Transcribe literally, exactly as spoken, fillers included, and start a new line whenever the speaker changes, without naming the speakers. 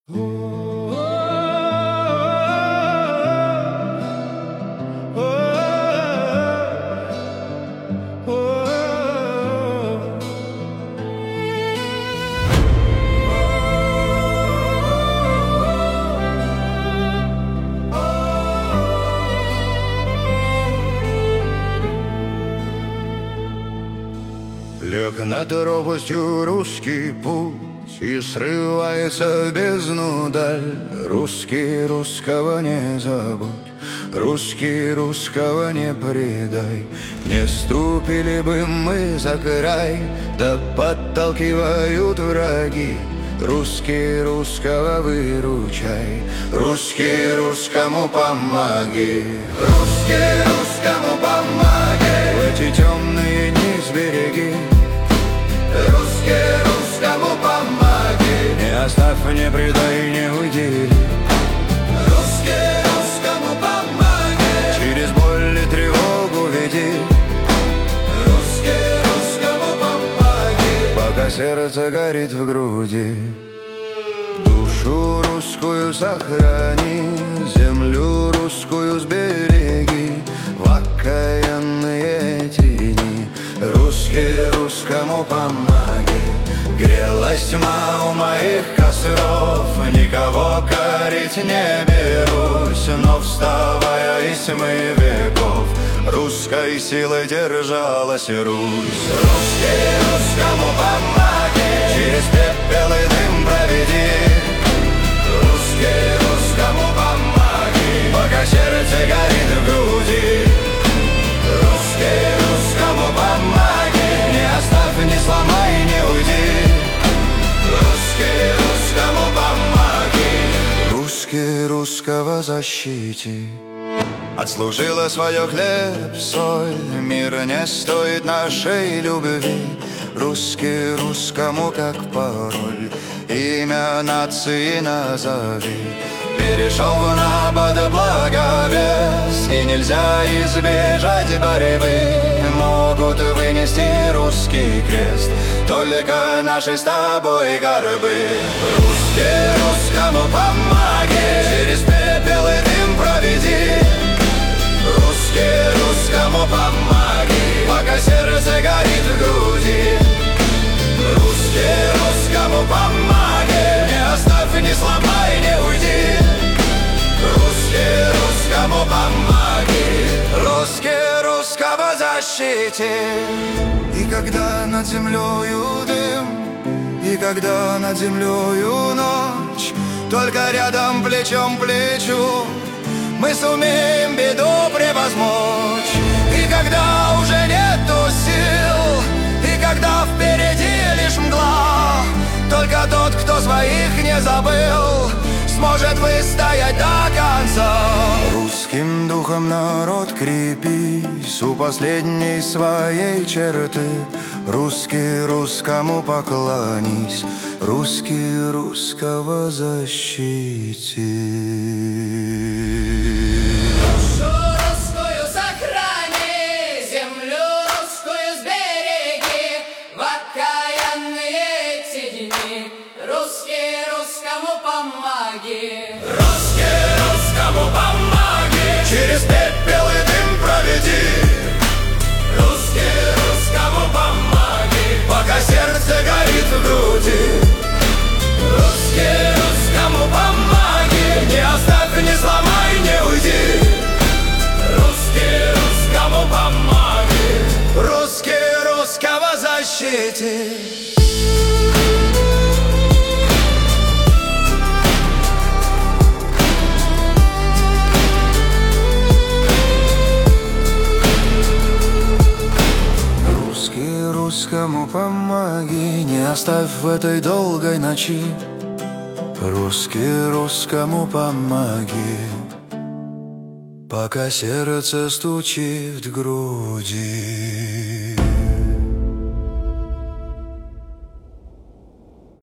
Лег над пропастью русский путь, и срывается в бездну даль. Русский русского не забудь, русский русского не предай. Не ступили бы мы за край, да подталкивают враги. Русский русского выручай, русский русскому помоги. Русский русскому помоги, в эти темные дни сбереги. Русский русскому помоги, не оставь, не предай, не уйди. Русский русскому помоги, через боль и тревогу веди. Русский русскому помоги, пока сердце горит в груди. Душу русскую сохрани, землю русскую сбереги. В окаянные эти дни русский русскому помоги. Грелась тьма у моих костров, никого корить не берусь. Но вставая из тьмы веков, русской силой держалась Русь. Русский русскому помоги, через пепел и дым проведи. Русский русскому помоги, пока сердце горит в груди. Русский русскому помоги, не оставь, не сломай, не уйди. Русский русскому помоги, русский русского защити. Отслужила свое хлеб, соль, мир не стоит нашей любви. Русский русскому как пароль, имя нации назови. Перешел на под благовест, и нельзя избежать борьбы. Могут вынести русский крест только наши с тобой горбы. Русский русскому помоги, через пепел и дым проведи. Русский русскому помоги, пока сердце горит в груди. Русский русскому помоги, не оставь, не сломай, не уйди. Русский русскому помоги, русский русского защити. И когда над землею дым, и когда над землею ночь, только рядом плечом к плечу мы сумеем беду превозмочь. И когда уже нету сил, и когда впереди лишь мгла, только тот, кто своих не забыл, сможет выстоять до конца. Русским духом народ крепись, у последней своей черты. Русский русскому поклонись, русский русского защити.
Русский русскому помоги, через пепел и дым проведи. Русский русскому помоги, пока сердце горит в груди. Русский русскому помоги, не оставь, не сломай, не уйди. Русский русскому помоги, русский русского защити.
Русскому помоги, не оставь в этой долгой ночи. Русский русскому помоги, пока сердце стучит в груди.